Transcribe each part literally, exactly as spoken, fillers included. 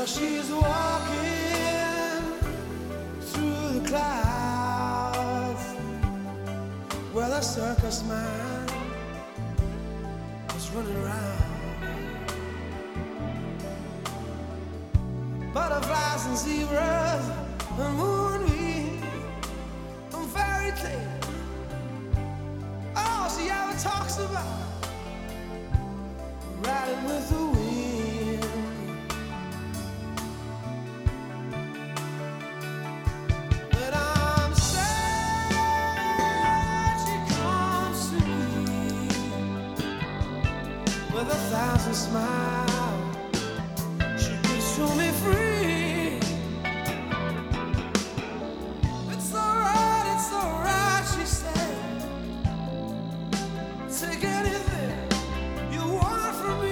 she's walking through the clouds where the circus man is running around. Butterflies and zebras and moonbeams and fairy tales. All she ever talks about, riding with the wind. But I'm sad she comes to me with a thousand smiles. She can show me free. It's alright, it's alright, she said. Take anything you want from me.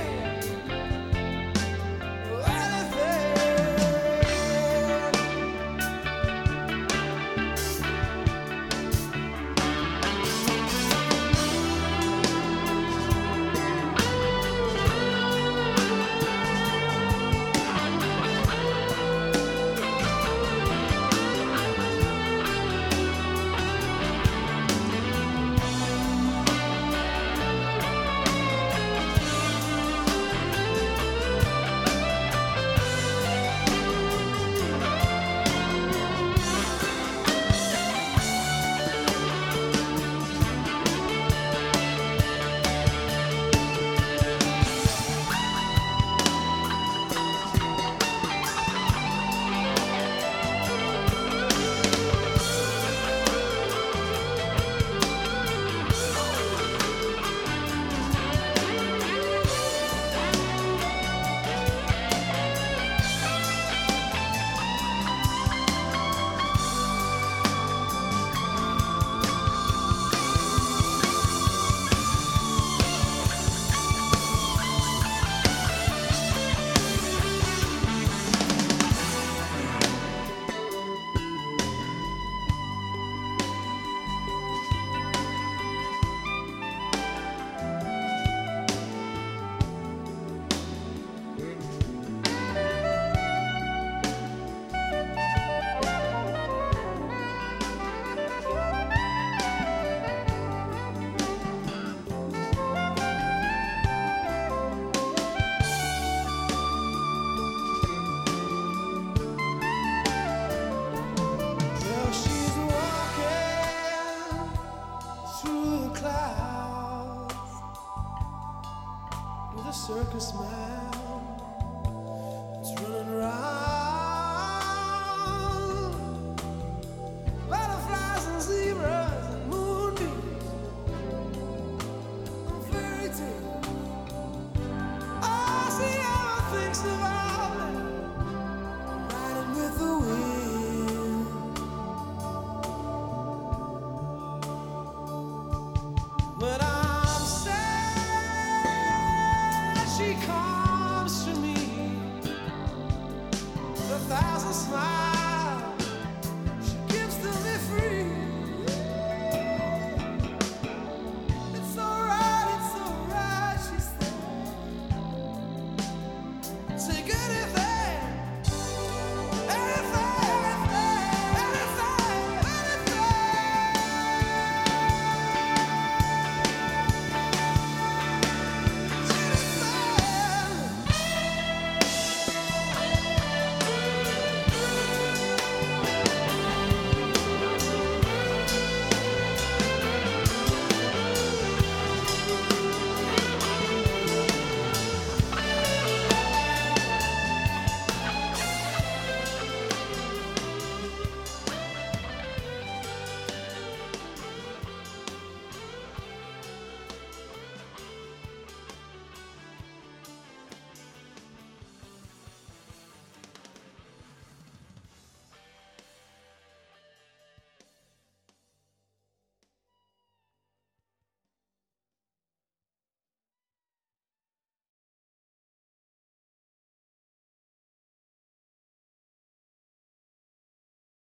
With a circus man that's running around. Butterflies and zebras and moonbeams and fairy tales. All she ever thinks about it, riding with the wind. But I